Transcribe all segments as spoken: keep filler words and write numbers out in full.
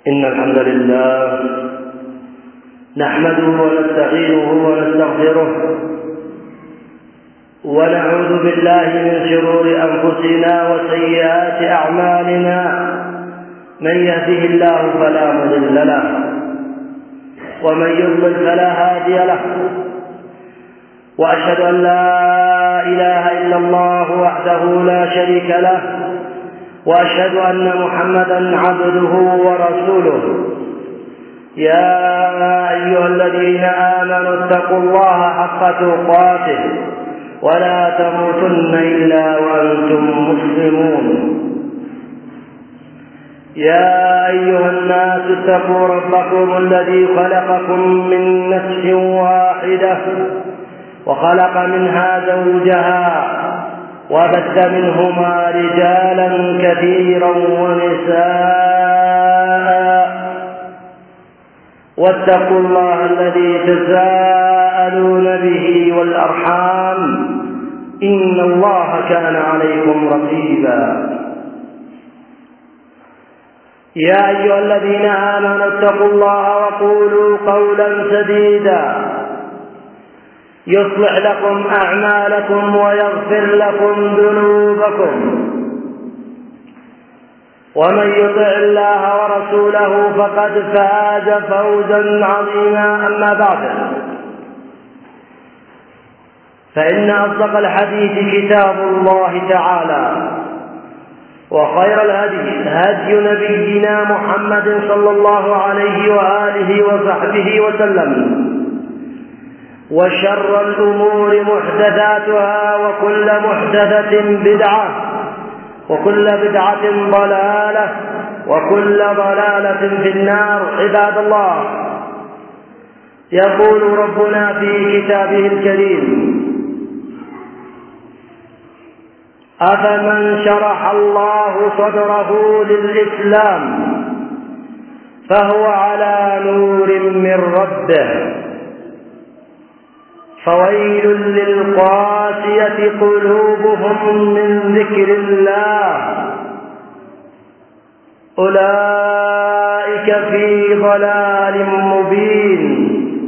إن الحمد لله نحمده ونستعينه ونستغفره ونعوذ بالله من شرور أنفسنا وسيئات أعمالنا. من يهده الله فلا مضل له ومن يضلل فلا هادي له، وأشهد أن لا إله إلا الله وحده لا شريك له، وأشهد أن محمدا عبده ورسوله. يا أيها الذين آمنوا اتقوا الله حق تقاته ولا تموتن إلا وأنتم مسلمون. يا أيها الناس اتقوا ربكم الذي خلقكم من نفس واحدة وخلق منها زوجها وبث منهما رجالا كثيرا ونساء، واتقوا الله الذي تساءلون به والأرحام إن الله كان عليكم رقيبا. يا أيها الذين آمنوا اتقوا الله وقولوا قولا سديدا يصلح لكم أعمالكم ويغفر لكم ذنوبكم، ومن يطع الله ورسوله فقد فاز فوزا عظيما. أما بعد، فإن أصدق الحديث كتاب الله تعالى، وخير الهدي هدي نبينا محمد صلى الله عليه وآله وصحبه وسلم، وشر الأمور محدثاتها وكل محدثة بدعة وكل بدعة ضلالة وكل ضلالة في النار. عباد الله، يقول ربنا في كتابه الكريم: أفمن شرح الله صدره للإسلام فهو على نور من ربه، فويل للقاسية قلوبهم من ذكر الله، أولئك في ضلال مبين.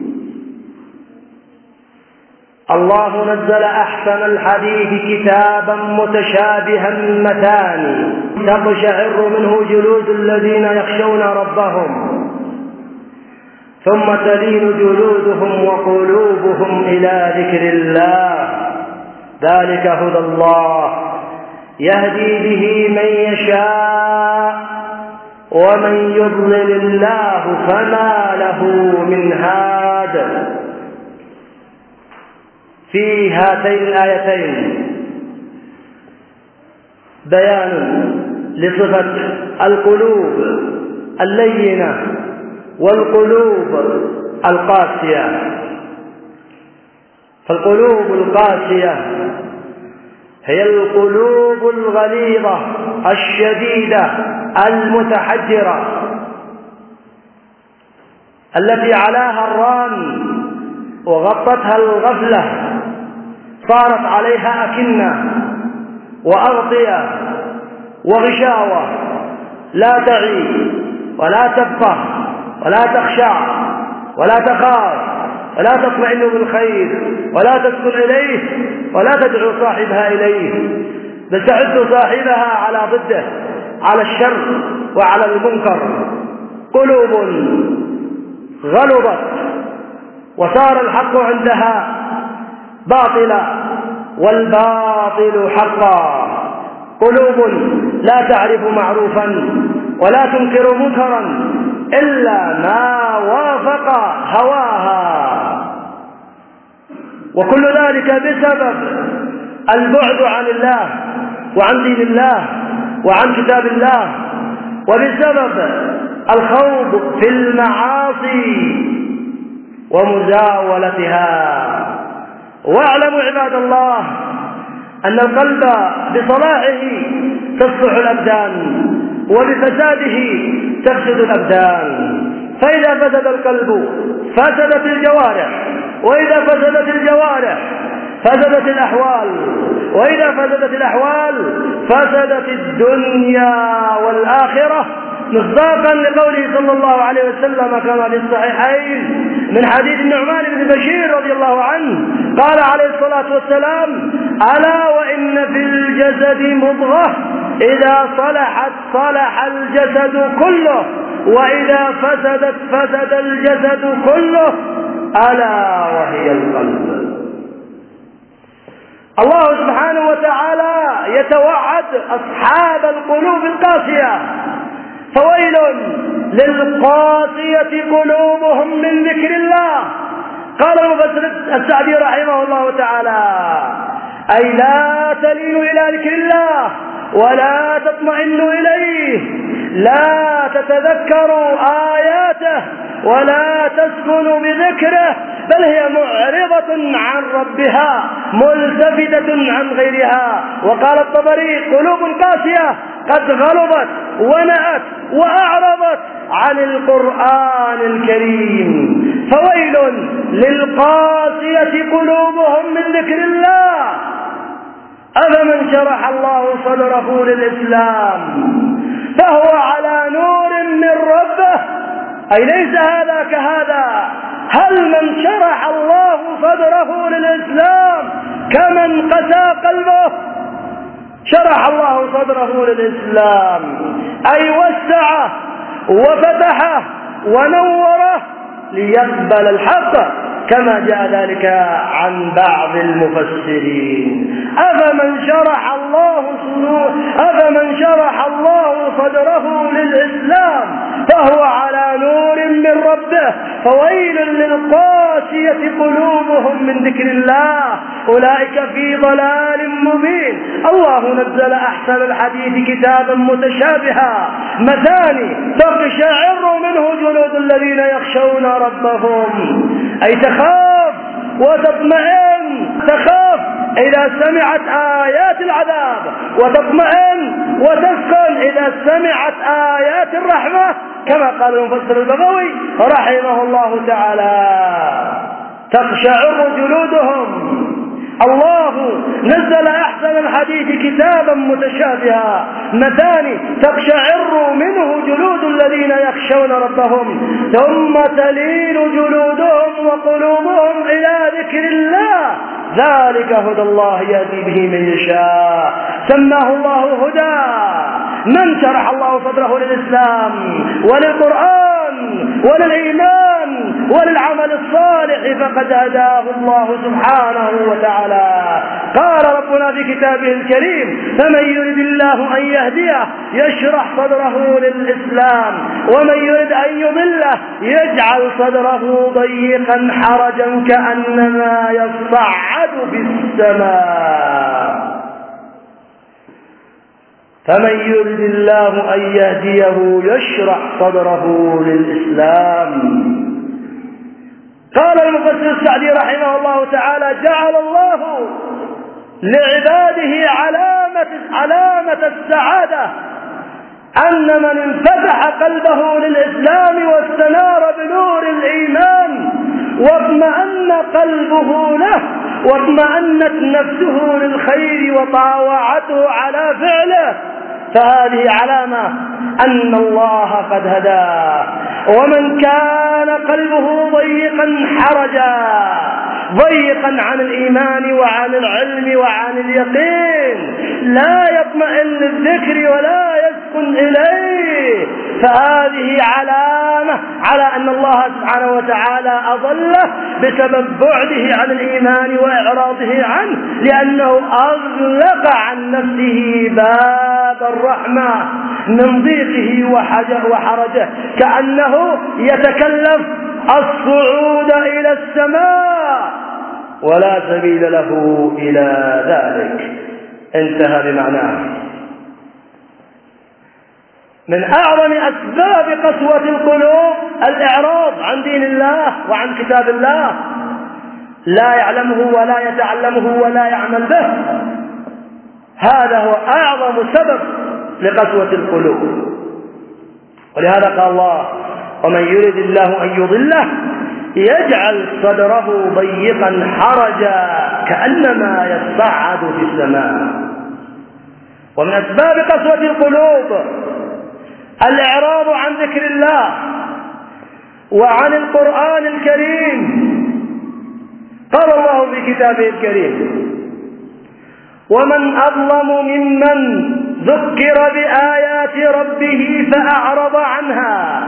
الله نزل أحسن الحديث كتابا متشابها مثاني تقشعر منه جلود الذين يخشون ربهم، ثم تلين جلودهم وقلوبهم إلى ذكر الله، ذلك هدى الله يهدي به من يشاء، ومن يضلل الله فما له من هاد. في هاتين الآيتين بيان لصفة القلوب اللينة والقلوب القاسية. فالقلوب القاسية هي القلوب الغليظة الشديدة المتحجرة التي علاها الران وغطتها الغفلة، صارت عليها أكنة وأغطية وغشاوة، لا تعي ولا تبقى ولا تخشع ولا تخاف ولا تطمئن بالخير ولا تسكن إليه ولا تدعو صاحبها إليه، بل تعد صاحبها على ضده، على الشر وعلى المنكر. قلوب غلظت وصار الحق عندها باطلا والباطل حقا. قلوب لا تعرف معروفا ولا تنكر منكرا إلا ما وافق هواها، وكل ذلك بسبب البعد عن الله وعن دين الله وعن كتاب الله، وبسبب الخوض في المعاصي ومزاولتها. واعلموا عباد الله أن القلب بصلاحه تصلح الأبدان، وبفساده تفسد الأبدان. فإذا فسد القلب فسدت الجوارح، وإذا فسدت الجوارح فسدت الأحوال، وإذا فسدت الأحوال فسدت الدنيا والآخرة، مصداقا لقوله صلى الله عليه وسلم كما في الصحيحين من حديث النعمان بن بشير رضي الله عنه قال عليه الصلاة والسلام: ألا وإن في الجسد مضغة إذا صلحت صلح الجسد كله وإذا فسدت فسد الجسد كله ألا وهي القلب. الله سبحانه وتعالى يتوعد أصحاب القلوب القاسية: فويل للقاسية قلوبهم من ذكر الله. قال المفسر السعدي رحمه الله تعالى: أي لا تلين إلى ذكر الله ولا تطمئن إليه، لا تتذكر آياته ولا تسكن بذكره، بل هي معرضة عن ربها ملتفتة عن غيرها. وقال الطبري: قلوب قاسية قد غلبت ونأت وأعرضت عن القرآن الكريم. فويل للقاسية قلوبهم من ذكر الله. أفمن شرح الله صدره للإسلام فهو على نور من ربه، أي ليس هذا كهذا. هل من شرح الله صدره للإسلام كمن قسى قلبه؟ شرح الله صدره للإسلام أي وسعه وفتحه ونوره ليقبل الحق، كما جاء ذلك عن بعض المفسرين. أفمن شرح الله صدره أفمن شرح الله صدره للإسلام فهو على نور من ربه، فويل للقاسية قلوبهم من ذكر الله أولئك في ضلال مبين. الله نزل أحسن الحديث كتابا متشابها مثاني تقشعر منه جلود الذين يخشون ربهم، أي تخاف وتطمئن، تخاف إذا سمعت آيات العذاب وتطمئن وتسكن إذا سمعت آيات الرحمة، كما قال المفسر البغوي رحمه الله تعالى: تقشعر جلودهم. الله نزل أحسن الحديث كتابا متشابها مثاني تقشعر منه جلود الذين يخشون ربهم ثم تلين جلودهم وقلوبهم إلى ذكر الله، ذلك هدى الله يهدي به من يشاء. سماه الله هدى من شرح الله صدره للإسلام وللقرآن وللإيمان وللعمل الصالح فقد هداه الله سبحانه وتعالى. قال ربنا في كتابه الكريم: فمن يرد الله أن يهديه يشرح صدره للإسلام ومن يرد أن يضله يجعل صدره ضيقا حرجا كأنما يصعد في السماء. فمن يرد الله أن يهديه يشرح صدره للإسلام. قال المفسر السعدي رحمه الله تعالى: جعل الله لعباده علامة, علامة السعادة أن من انفتح قلبه للإسلام واستنار بنور الإيمان واطمأن قلبه له واطمأنت نفسه للخير وطاوعته على فعله، فهذه علامة أن الله قد هداه. ومن كان قلبه ضيقا حرجا، ضيقا عن الإيمان وعن العلم وعن اليقين، لا يطمئن للذكر ولا يسكن إليه، فهذه علامة على أن الله سبحانه وتعالى أضله بسبب بعده عن الإيمان وإعراضه عنه، لأنه أغلق عن نفسه باب الرحمة من ضيقه وحرجه، كأنه يتكلف الصعود إلى السماء ولا سبيل له إلى ذلك. انتهى بمعناه. من أعظم أسباب قسوة القلوب الإعراض عن دين الله وعن كتاب الله، لا يعلمه ولا يتعلمه ولا يعمل به. هذا هو أعظم سبب لقسوة القلوب. ولهذا قال الله: ومن يرد الله أن يضله يجعل صدره ضيقا حرجا كأنما يصعد في السماء. ومن أسباب قسوة القلوب الإعراض عن ذكر الله وعن القرآن الكريم. قال الله في كتابه الكريم: ومن أظلم ممن ذكر بآيات ربه فأعرض عنها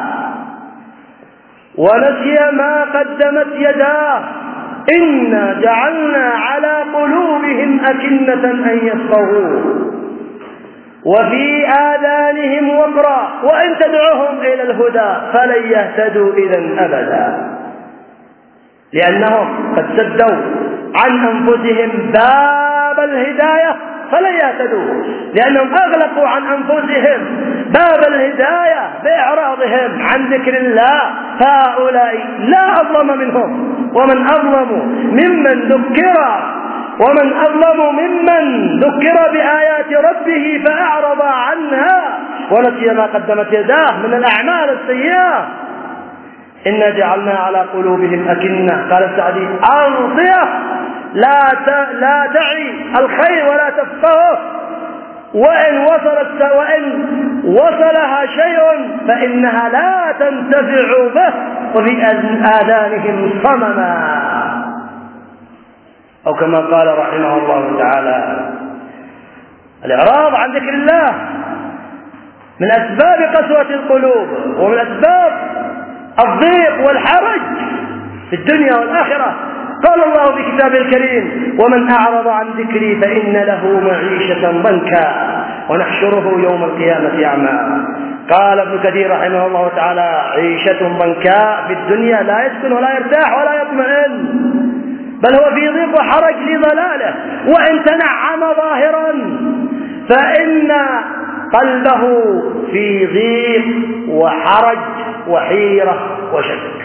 ونسي ما قدمت يداه إنا جعلنا على قلوبهم أكنة أن يفقهوه وفي آذانهم وقرا وإن تدعوهم إلى الهدى فلن يهتدوا إذا أبدا، لأنهم قد سدوا عن أنفسهم باب الهداية فلن يهتدوا، لأنهم أغلقوا عن أنفسهم باب الهداية بإعراضهم عن ذكر الله. فهؤلاء لا أظلم منهم، ومن أظلم ممن ذكر ومن أظلم ممن ذكر بآيات ربه فأعرض عنها ونسي ما قدمت يداه من الأعمال السيئة. إنا جعلنا على قلوبهم أكنة، قال السعدي: أغطية لا لا تعي الخير ولا تفقهه، وإن وصلت وإن وصلها شيء فإنها لا تنتفع به، وفي آذانهم صمما، أو كما قال رحمه الله تعالى: الإعراض عن ذكر الله من أسباب قسوة القلوب ومن أسباب الضيق والحرج في الدنيا والآخرة. قال الله في كتابه الكريم: ومن أعرض عن ذكري فإن له معيشة ضنكا ونحشره يوم القيامة أعمى. قال ابن كثير رحمه الله تعالى: عيشة ضنكا في الدنيا لا يسكن ولا يرتاح ولا يطمئن، بل هو في ضيق وحرج لضلاله، وإن تنعم ظاهرا فإن قلبه في ضيق وحرج وحيرة وشك.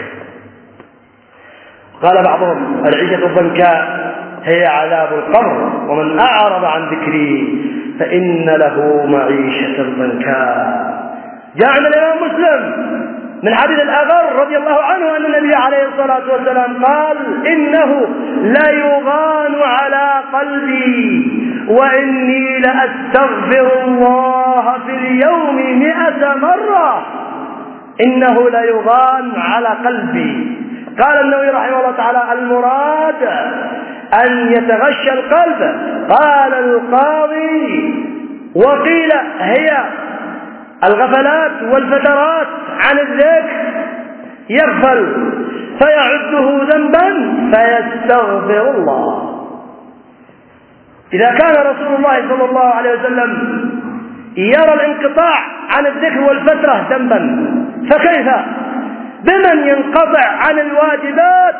قال بعضهم: العيشة الضنكاء هي عذاب القبر، ومن أعرض عن ذكري فإن له معيشة ضنكاء. جاء عن الإمام مسلم من حديث الأغر رضي الله عنه أن النبي عليه الصلاة والسلام قال: إنه لا يغان على قلبي وإني لأستغفر الله في اليوم مئة مرة. إنه لا يغان على قلبي. قال النووي رحمه الله تعالى: المراد أن يتغشى القلب. قال القاضي: وقيل هي الغفلات والفترات عن الذكر، يغفل فيعده ذنبا فيستغفر الله. إذا كان رسول الله صلى الله عليه وسلم يرى الانقطاع عن الذكر والفترة ذنبا، فكيف بمن ينقطع عن الواجبات؟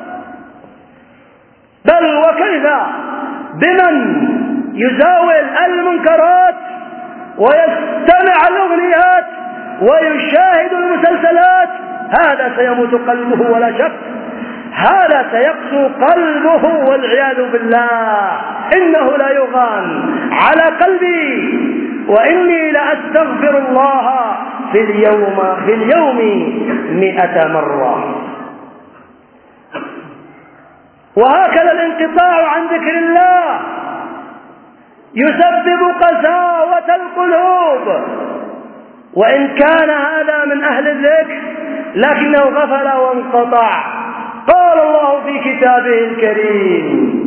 بل وكيف بمن يزاول المنكرات ويستمع الأغنيات ويشاهد المسلسلات؟ هذا سيموت قلبه ولا شك، هذا سيقسو قلبه والعياذ بالله. إنه لا يغان على قلبي وإني لأستغفر الله في اليوم في اليوم مئة مرة. وهكذا الانقطاع عن ذكر الله يسبب قساوة القلوب، وإن كان هذا من أهل الذكر لكنه غفل وانقطع. قال الله في كتابه الكريم: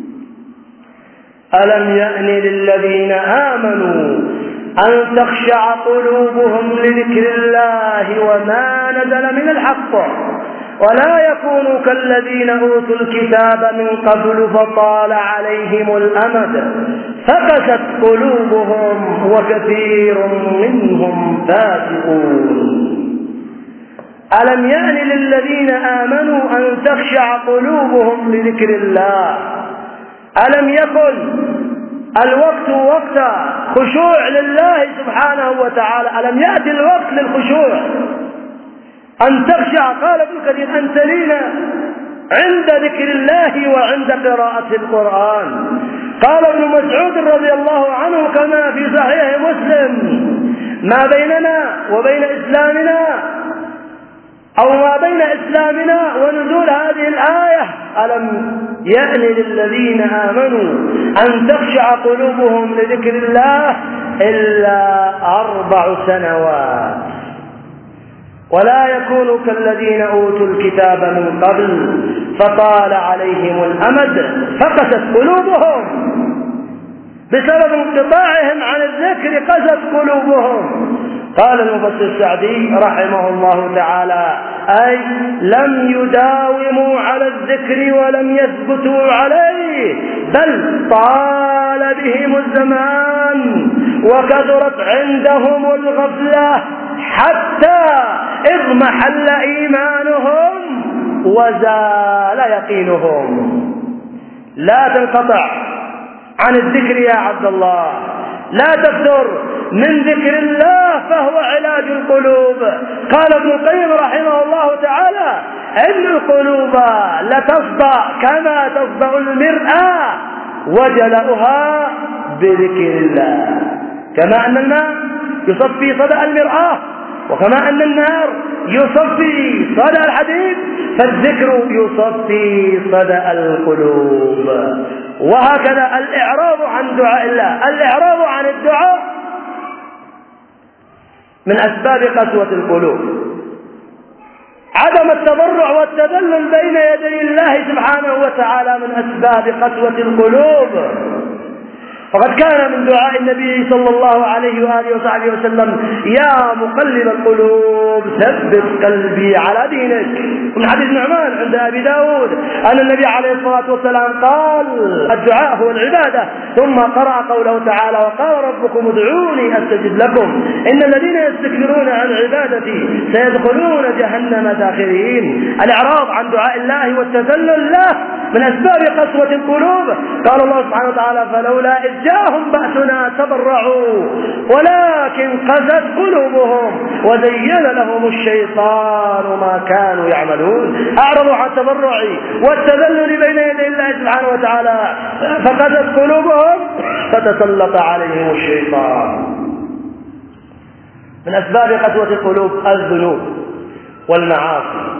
ألم يأن للذين آمنوا أن تخشع قلوبهم لذكر الله وما نزل من الحق ولا يكونوا كالذين أوتوا الكتاب من قبل فطال عليهم الأمد فقست قلوبهم وكثير منهم فاسقون. ألم يأن للذين آمنوا أن تخشع قلوبهم لذكر الله؟ ألم يكن الوقت وقت خشوع لله سبحانه وتعالى؟ ألم يأتي الوقت للخشوع أن تخشع؟ قال ابن كثير: أن تلين عند ذكر الله وعند قراءة القرآن. قال ابن مسعود رضي الله عنه كما في صحيح مسلم: ما بيننا وبين إسلامنا أو ما بين إسلامنا ونزول هذه الآية ألم يأن للذين آمنوا أن تخشع قلوبهم لذكر الله إلا أربع سنوات، ولا يكونوا كالذين أوتوا الكتاب من قبل فطال عليهم الأمد فقست قلوبهم. بسبب انقطاعهم عن الذكر قست قلوبهم. قال المفسر السعدي رحمه الله تعالى: أي لم يداوموا على الذكر ولم يثبتوا عليه، بل طال بهم الزمان وكثرت عندهم الغفلة حتى اضمحل إيمانهم وزال يقينهم. لا تنقطع عن الذكر يا عبد الله، لا تفتر من ذكر الله فهو علاج القلوب. قال ابن القيم رحمه الله تعالى: إن القلوب لتصدأ كما تصدأ المرآة وجلؤها بذكر الله. كما أن الماء يصفي صدأ المرآة، وكما أن النار يصفي صدأ الحديد، فالذكر يصفي صدأ القلوب. وهكذا الإعراض عن دعاء الله، الإعراض عن الدعاء من أسباب قسوة القلوب. عدم التضرع والتذلل بين يدي الله سبحانه وتعالى من أسباب قسوة القلوب. فقد كان من دعاء النبي صلى الله عليه وآله وصحبه وسلم: يا مقلب القلوب ثبت قلبي على دينك. من حديث نعمان عند أبي داود أن النبي عليه الصلاة والسلام قال: الدعاء هو العبادة، ثم قرأ قوله تعالى: وقال ربكم ادعوني أستجب لكم إن الذين يستكبرون عن عبادتي سيدخلون جهنم داخرين. الإعراض عن دعاء الله والتذلل له من أسباب قسوة القلوب. قال الله سبحانه وتعالى: فلولا إذ جاءهم بأسنا تضرعوا ولكن قست قلوبهم وزين لهم الشيطان ما كانوا يعملون. أعرضوا عن التضرع والتذلل بين يدي الله سبحانه وتعالى فقست قلوبهم فتسلط عليهم الشيطان. من أسباب قسوة القلوب الذنوب والمعاصي،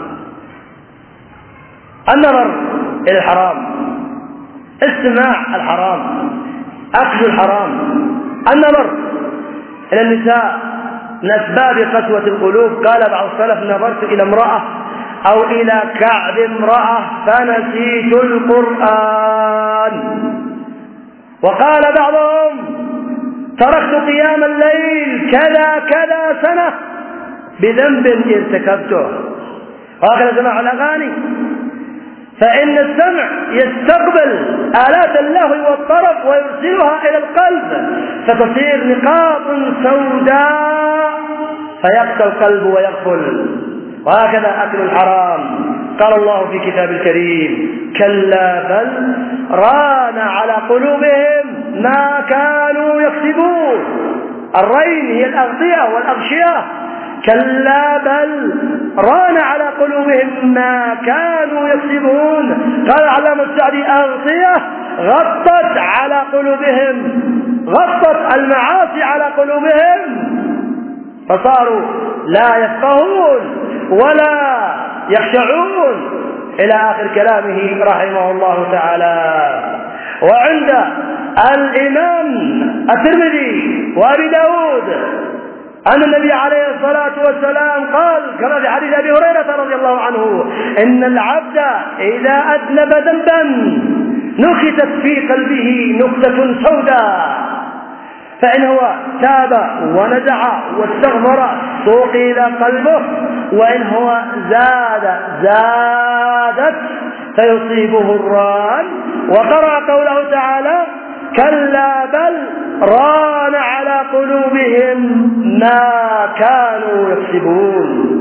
النظر إلى الحرام، استماع الحرام، أكل الحرام، النظر إلى النساء من أسباب قسوة القلوب. قال بعض السلف: نظرت إلى امرأة أو إلى كعب امرأة فنسيت القرآن. وقال بعضهم: تركت قيام الليل كذا كذا سنة بذنب ارتكبته. وهكذا سماع الأغاني، فإن السمع يستقبل آلات اللهو والطرب ويرسلها إلى القلب فتصير نقاط سوداء فيقسى القلب ويغفل. وهكذا أكل الحرام. قال الله في كتاب الكريم: كلا بل ران على قلوبهم ما كانوا يكسبون. الرين هي الأغطية والأغشية. كلا بل ران على قلوبهم ما كانوا يكسبون. قال العلامة السعدي: أغطية غطت على قلوبهم، غطت المعاصي على قلوبهم فصاروا لا يفقهون ولا يخشعون، إلى آخر كلامه رحمه الله تعالى. وعند الإمام الترمذي وأبي داود أن النبي عليه الصلاة والسلام قال كما في حديث أبي هريرة رضي الله عنه: إن العبد إذا أذنب ذنبا نكتت في قلبه نكتة سوداء، فإن هو تاب ونزع واستغفر سوقي إلى قلبه، وإن هو زاد زادت فيصيبه الران. وقرأ قوله تعالى: كلا بل ران على قلوبهم ما كانوا يكسبون.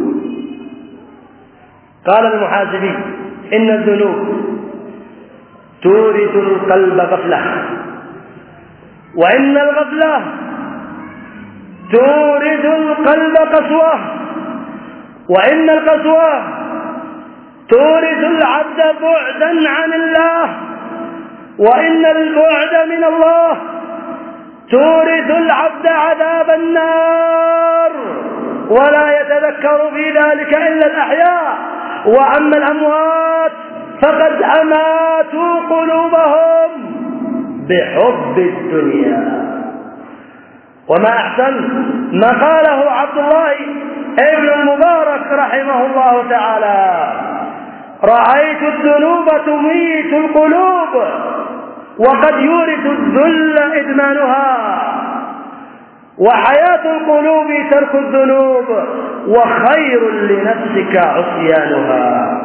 قال المحاسبي: إن الذنوب تورث القلب غفلة، وإن الغفلة تورث القلب قسوة، وإن القسوة تورث العبد بعدا عن الله، وإن البعد من الله تورث العبد عذاب النار، ولا يتذكر في ذلك إلا الأحياء، وأما الأموات فقد أماتوا قلوبهم بحب الدنيا. وما أحسن ما قاله عبد الله ابن المبارك رحمه الله تعالى: رأيت الذنوب تميت القلوب وقد يورث الذل إدمانها، وحياة القلوب ترك الذنوب وخير لنفسك عصيانها.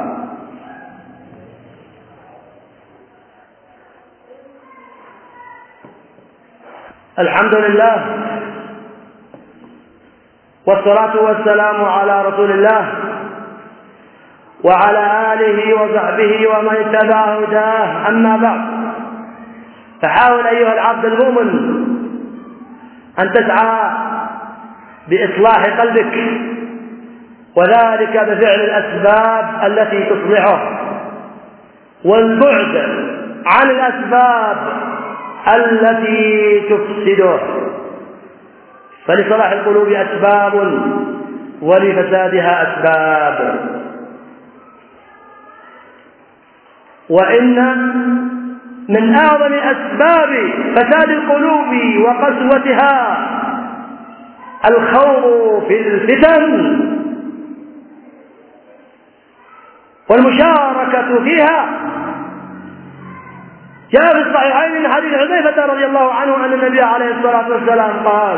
الحمد لله والصلاة والسلام على رسول الله وعلى آله وصحبه ومن اتبع هداه. أما بعد، فحاول أيها العبد المؤمن أن تسعى بإصلاح قلبك، وذلك بفعل الأسباب التي تصلحه والبعد عن الأسباب التي تفسده. فلصلاح القلوب أسباب ولفسادها أسباب، وإن من أعظم أسباب فساد القلوب وقسوتها الخوض في الفتن والمشاركة فيها. جاء في الصحيحين من حديث حذيفة رضي الله عنه أن النبي عليه الصلاة والسلام قال: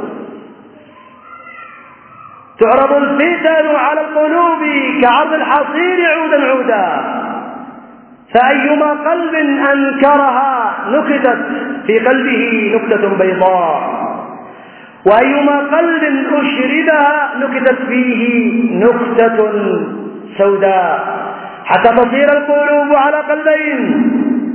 تعرض الفتن على القلوب كعرض الحصير عودا عودا، فأيما قلب أنكرها نكتت في قلبه نكتة بيضاء، وأيما قلب أشربها نكتت فيه نكتة سوداء، حتى تصير القلوب على قلبين: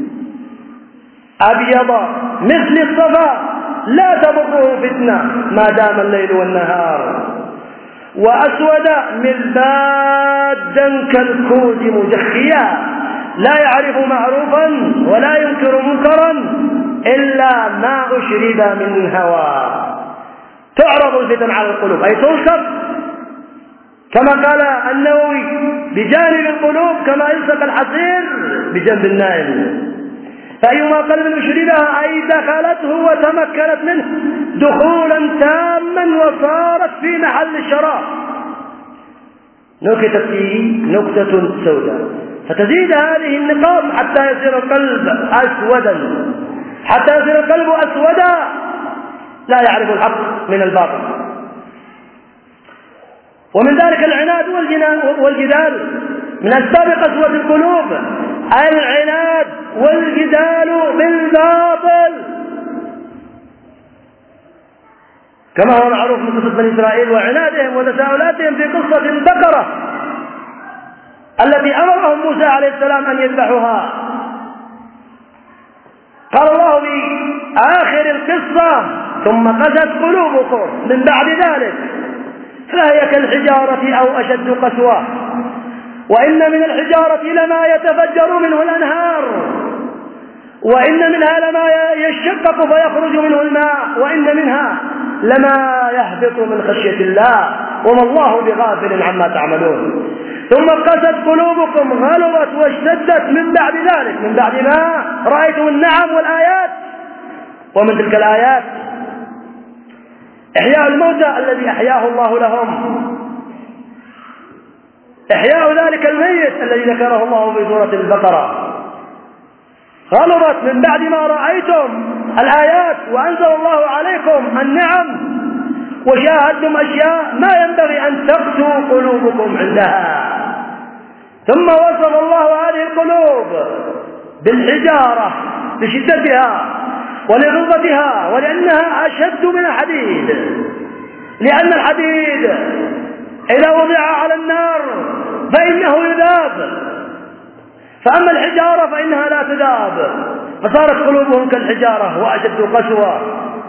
أبيض مثل الصفا لا تضره فتنة ما دام الليل والنهار، وأسود مربادا كالكوز مجخيا لا يعرف معروفا ولا ينكر منكرا إلا ما أشرب من هوى. تعرض الفتن على القلوب، أي تنصب كما قال النووي: بجانب القلوب كما يلصق الحصير بجنب النائم. فأيما قلب أشربها أي دخلته وتمكنت منه دخولا تاما وصارت في محل الشراب نكتت فيه نكتة سوداء، فتزيد هذه النقاط حتى يصير القلب أسودا، حتى يصير القلب أسودا لا يعرف الحق من الباطل. ومن ذلك العناد والجدال، من أسباب قسوة القلوب العناد والجدال بالباطل، كما هو معروف من قصة بني إسرائيل وعنادهم وتساؤلاتهم في قصة البقرة التي أمرهم موسى عليه السلام أن يذبحوها. قال الله في آخر القصة: ثم قست قلوبكم من بعد ذلك فهي كالحجارة أو أشد قسوة، وإن من الحجارة لما يتفجر منه الأنهار، وإن منها لما يشقق فيخرج منه الماء، وإن منها لما يهبط من خشية الله وما الله بغافل عما تعملون. ثم قست قلوبكم غلظت واشتدت من بعد ذلك، من بعد ما رأيتم النعم والآيات. ومن تلك الآيات إحياء الموتى الذي أحياه الله لهم، إحياء ذلك الميت الذي ذكره الله في سورة البقرة. غلظت من بعد ما رأيتم الآيات وأنزل الله عليكم النعم وشاهدتم أشياء ما ينبغي أن تقسو قلوبكم عندها. ثم وصف الله هذه القلوب بالحجارة لشدتها ولغلظتها، ولأنها أشد من الحديد، لأن الحديد إذا وضع على النار فإنه يذاب، فأما الحجارة فإنها لا تذاب، فصارت قلوبهم كالحجارة وأشد قسوة.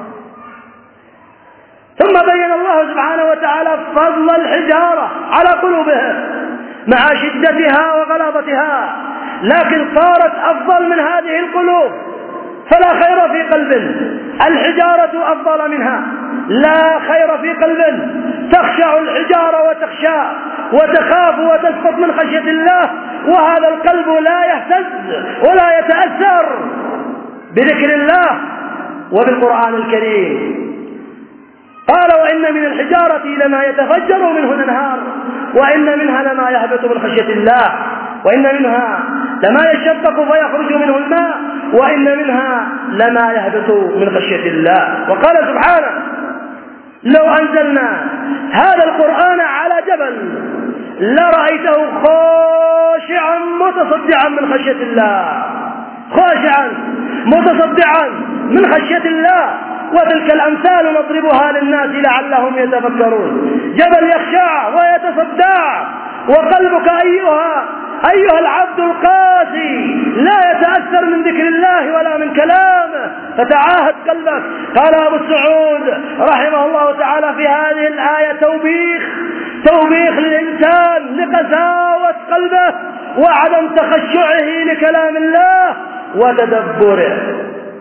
ثم بين الله سبحانه وتعالى فضل الحجارة على قلوبهم مع شدتها وغلاظتها، لكن صارت أفضل من هذه القلوب، فلا خير في قلب الحجارة أفضل منها، لا خير في قلب تخشع الحجارة وتخشى وتخاف وتسقط من خشية الله، وهذا القلب لا يهتز ولا يتأثر بذكر الله وبالقرآن الكريم. قال وإن من الحجارة لما يتفجر منه الأنهار وإن منها لما يهبط من خشية الله وإن منها لما يشقق فيخرج منه الماء وإن منها لما يهبط من خشية الله. وقال سبحانه لو أنزلنا هذا القرآن على جبل لرأيته خاشعا متصدعا من خشية الله خاشعا متصدعا من خشية الله. وتلك الأمثال نضربها للناس لعلهم يتفكرون. جبل يخشع ويتصدع وقلبك أيها أيها العبد القاسي لا يتأثر من ذكر الله ولا من كلامه فتعاهد قلبك. قال أبو السعود رحمه الله تعالى في هذه الآية توبيخ توبيخ للإنسان لقساوة قلبه وعدم تخشعه لكلام الله وتدبره.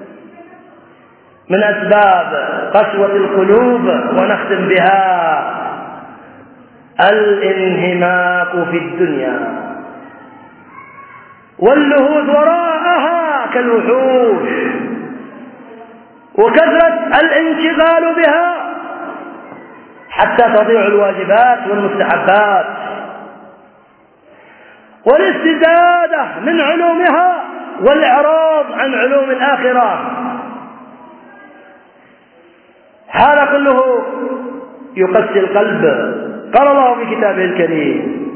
من أسباب قسوة القلوب ونختم بها الانهماك في الدنيا واللهوذ وراءها كالوحوش وكثرة الانشغال بها حتى تضيع الواجبات والمستحبات والاستزادة من علومها والإعراض عن علوم الآخرة. هذا كله يقسي القلب. قال الله في كتابه الكريم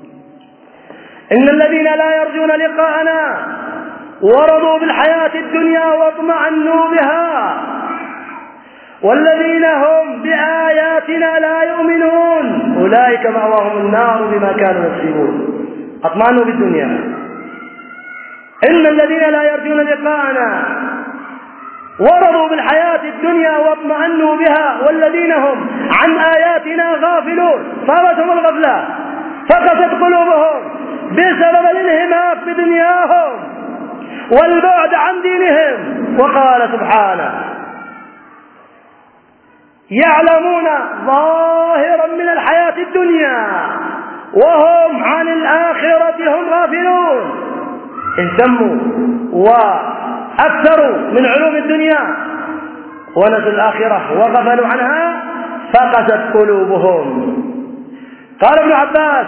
إن الذين لا يرجون لقاءنا ورضوا بالحياة الدنيا واطمأنوا بها والذين هم بآياتنا لا يؤمنون أولئك مأواهم النار بما كانوا يكسبون. اطمأنوا بالدنيا. إن الذين لا يرجون لقاءنا ورضوا بالحياة الدنيا واطمأنوا بها والذين هم عن آياتنا غافلون صارتهم الغفلة فقست قلوبهم بسبب الانهماك بدنياهم والبعد عن دينهم. وقال سبحانه يعلمون ظاهرا من الحياة الدنيا وهم عن الآخرة هم غافلون. اهتموا وأكثروا من علوم الدنيا ونسوا الآخرة وغفلوا عنها فقست قلوبهم. قال ابن عباس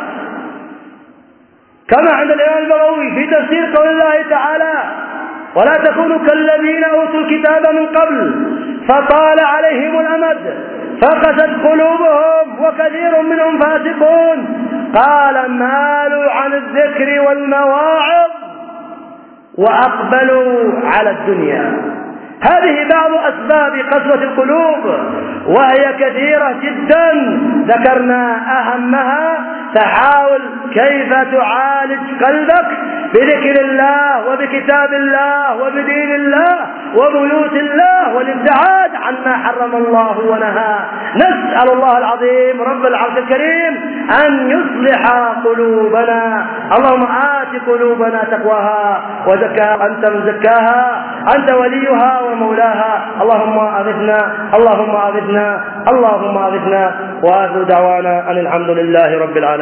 كما عند الإمام البغوي في تفسير قول الله تعالى ولا تكونوا كالذين أوتوا الكتاب من قبل فطال عليهم الأمد فقست قلوبهم وكثير منهم فاسقون. قال مالوا عن الذكر والمواعظ وأقبلوا على الدنيا. هذه بعض أسباب قسوة القلوب وهي كثيرة جدا ذكرنا أهمها. تحاول كيف تعالج قلبك بذكر الله وبكتاب الله وبدين الله وبيوت الله والابتعاد عما حرم الله ونهى. نسأل الله العظيم رب العرش الكريم أن يصلح قلوبنا. اللهم آت قلوبنا تقواها وزكاها أنت من زكاها أنت وليها ومولاها. اللهم أغثنا اللهم أغثنا اللهم أغثنا وآخر دعوانا أن الحمد لله رب العالمين.